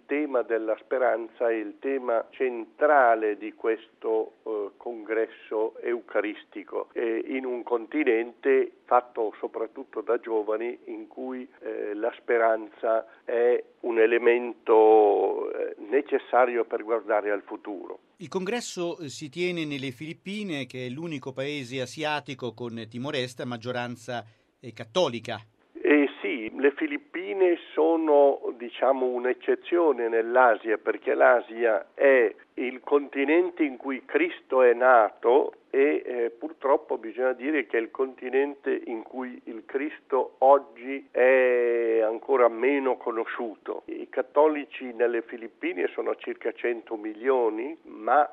tema della speranza è il tema centrale di questo congresso eucaristico in un continente fatto soprattutto da giovani in cui la speranza è un elemento necessario per guardare al futuro. Il congresso si tiene nelle Filippine, che è l'unico paese asiatico con Timor-Est a maggioranza cattolica. Sì, le Filippine sono, un'eccezione nell'Asia, perché l'Asia è il continente in cui Cristo è nato e purtroppo bisogna dire che è il continente in cui il Cristo oggi è ancora meno conosciuto. I cattolici nelle Filippine sono circa 100 milioni, ma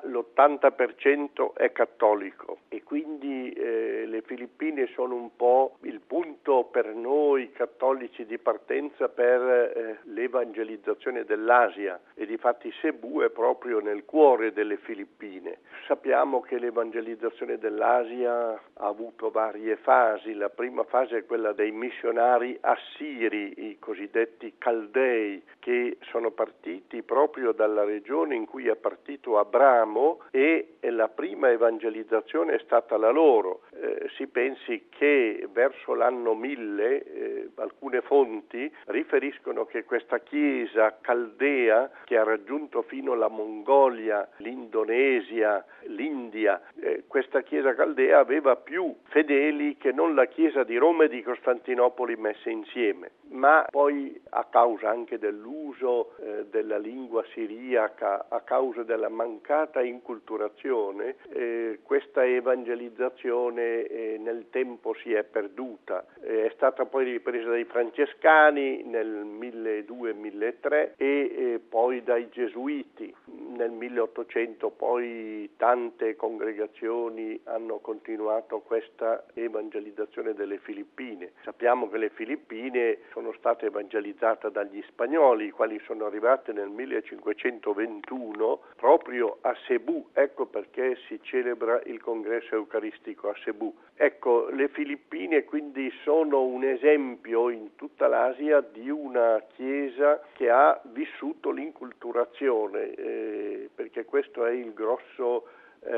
l'80% è cattolico e quindi le Filippine sono un po' il punto per noi cattolici di partenza per l'evangelizzazione dell'Asia e difatti Cebu è proprio nel cuore delle Filippine. Sappiamo che l'evangelizzazione dell'Asia ha avuto varie fasi. La prima fase è quella dei missionari assiri, i cosiddetti Caldei, che sono partiti proprio dalla regione in cui è partito Abramo e la prima evangelizzazione è stata la loro. Si pensi che verso l'anno 1000 alcune fonti riferiscono che questa chiesa caldea, che ha raggiunto fino alla Mongolia, l'Indonesia, l'India, questa chiesa caldea aveva più fedeli che non la chiesa di Roma e di Costantinopoli messe insieme, ma poi a causa anche dell'uso della lingua siriaca, a causa della mancata inculturazione, questa evangelizzazione nel tempo si è perduta. È stata poi ripresa dai francescani nel 1200-1300 e poi dai gesuiti. Nel 1800 poi tante congregazioni hanno continuato questa evangelizzazione delle Filippine. Sappiamo che le Filippine sono state evangelizzate dagli spagnoli, i quali sono arrivati nel 1521 proprio a Cebu. Ecco perché si celebra il congresso eucaristico a Cebu. Ecco, le Filippine quindi sono un esempio in tutta l'Asia di una chiesa che ha vissuto l'inculturazione, perché questo è il grosso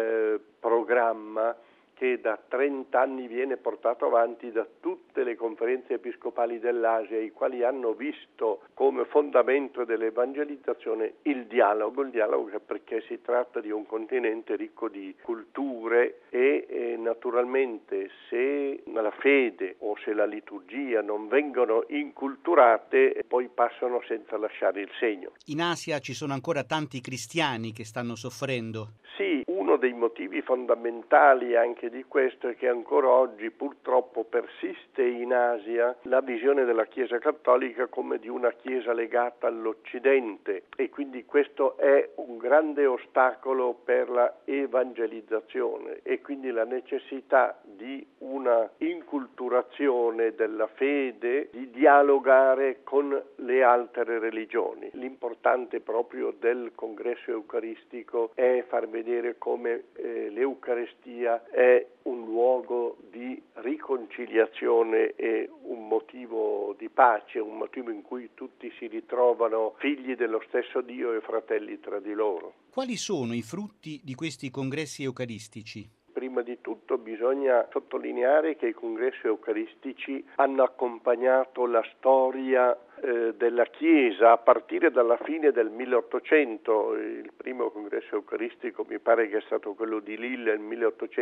programma che da 30 anni viene portato avanti da tutte le conferenze episcopali dell'Asia, i quali hanno visto come fondamento dell'evangelizzazione il dialogo perché si tratta di un continente ricco di culture e naturalmente se la fede o se la liturgia non vengono inculturate poi passano senza lasciare il segno. In Asia ci sono ancora tanti cristiani che stanno soffrendo. Sì, uno dei motivi fondamentali anche di questo è che ancora oggi purtroppo persiste in Asia la visione della Chiesa cattolica come di una Chiesa legata all'Occidente e quindi questo è un grande ostacolo per la evangelizzazione e quindi la necessità di una inculturazione della fede, di dialogare con le altre religioni. L'importante proprio del congresso eucaristico è far vedere come l'Eucaristia è un luogo di riconciliazione e un motivo di pace, un motivo in cui tutti si ritrovano figli dello stesso Dio e fratelli tra di loro. Quali sono i frutti di questi congressi eucaristici? Prima di tutto bisogna sottolineare che i congressi eucaristici hanno accompagnato la storia della Chiesa a partire dalla fine del 1800. Il primo congresso eucaristico mi pare che è stato quello di Lille nel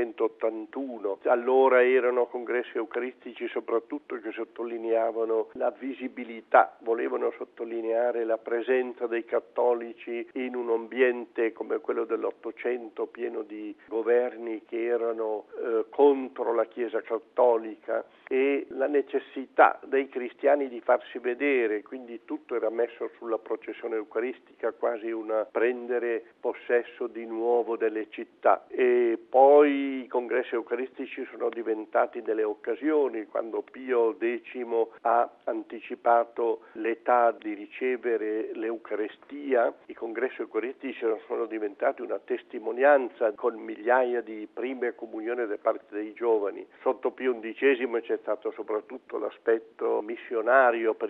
1881. Allora erano congressi eucaristici soprattutto che sottolineavano la visibilità, volevano sottolineare la presenza dei cattolici in un ambiente come quello dell'Ottocento pieno di governi che erano contro la Chiesa cattolica e la necessità dei cristiani di farsi vedere, quindi tutto era messo sulla processione eucaristica, quasi una prendere possesso di nuovo delle città. E poi i congressi eucaristici sono diventati delle occasioni, quando Pio X ha anticipato l'età di ricevere l'Eucaristia, i congressi eucaristici sono diventati una testimonianza con migliaia di prime comunioni da parte dei giovani. Sotto Pio XI c'è stato soprattutto l'aspetto missionario, perché il congresso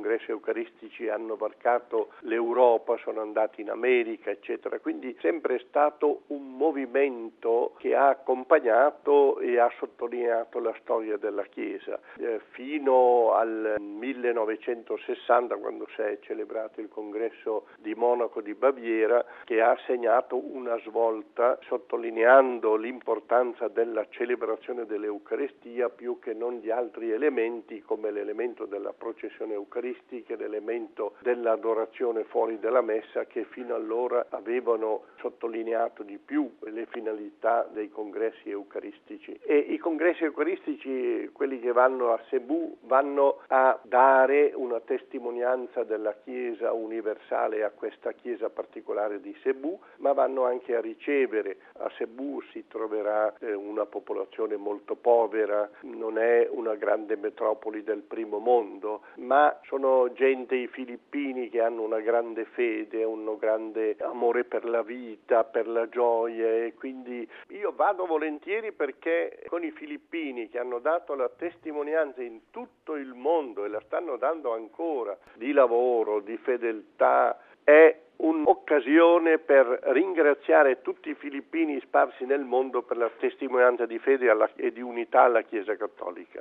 congressi eucaristici hanno varcato l'Europa, sono andati in America, eccetera. Quindi sempre è stato un movimento che ha accompagnato e ha sottolineato la storia della Chiesa fino al 1960, quando si è celebrato il congresso di Monaco di Baviera, che ha segnato una svolta sottolineando l'importanza della celebrazione dell'Eucaristia più che non di altri elementi come l'elemento della processione eucaristica, l'elemento dell'adorazione fuori dalla messa, che fino allora avevano sottolineato di più le finalità dei congressi eucaristici. E i congressi eucaristici, quelli che vanno a Cebu, vanno a dare una testimonianza della Chiesa universale a questa Chiesa particolare di Cebu, ma vanno anche a ricevere. A Cebu si troverà una popolazione molto povera, non è una grande metropoli del primo mondo, ma sono gente, i filippini, che hanno una grande fede, un grande amore per la vita, per la gioia, e quindi io vado volentieri perché con i filippini, che hanno dato la testimonianza in tutto il mondo e la stanno dando ancora, di lavoro, di fedeltà, è un'occasione per ringraziare tutti i filippini sparsi nel mondo per la testimonianza di fede e di unità alla Chiesa Cattolica.